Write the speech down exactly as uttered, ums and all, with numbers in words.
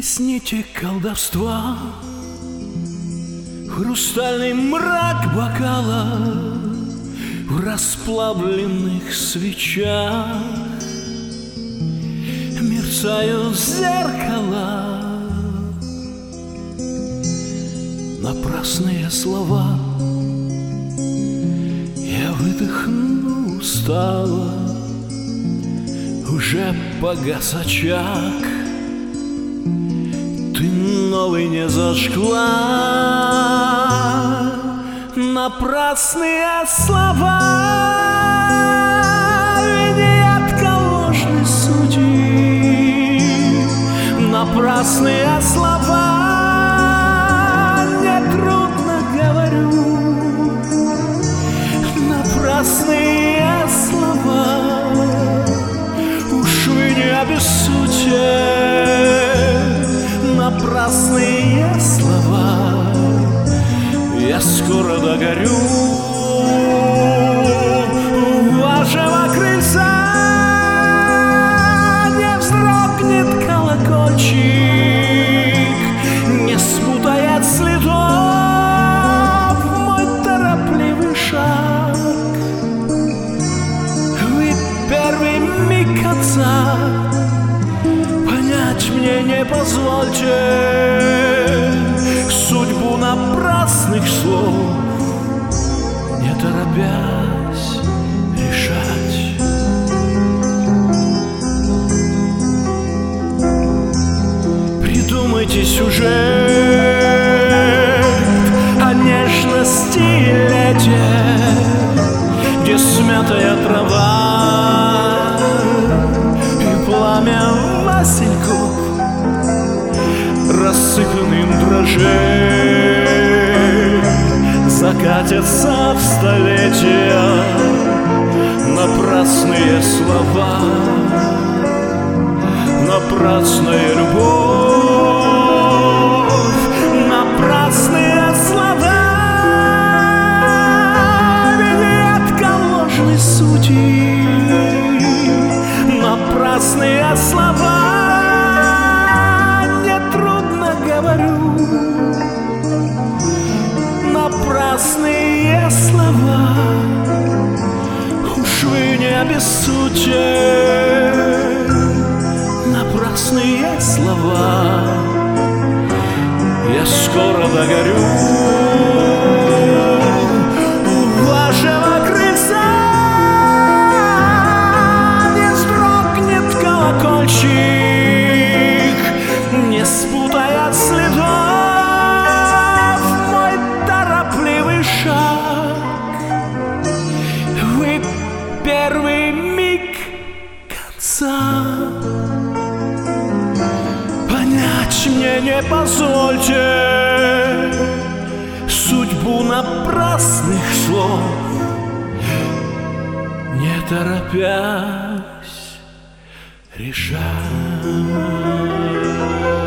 Плесните колдовства, хрустальный мрак бокала в расплавленных свечах мерцают зеркала. Напрасные слова, я выдохну устало, уже погас очаг, ты новый не зажгла. Напрасные слова, виньетка ложной судьи. Напрасные слова, нетрудно говорю. Напрасные слова, уж вы не обессудьте. Напрасные слова, я скоро догорю. У вашего крыльца не вздрогнет колокольчик, не спутает следов мой торопливый шаг. Вы первый миг конца, понять мне не позвольте. Судьбу напрасных слов, не торопясь, решать. Придумайте сюжет о нежности и лете, где смятая трава и пламя васильков рассыпанным дрожжей закатятся в столетия. Напрасные слова, напрасная любовь, напрасные слова, виньетка ложной судьи. Напрасные слова, напрасные слова, уж вы не обессудьте. Напрасные слова, я скоро догорю. У вашего крыльца не вздрогнет колокольчик, не спутает следов первый миг конца. Понять мне не позвольте. Судьбу напрасных слов, не торопясь, решать.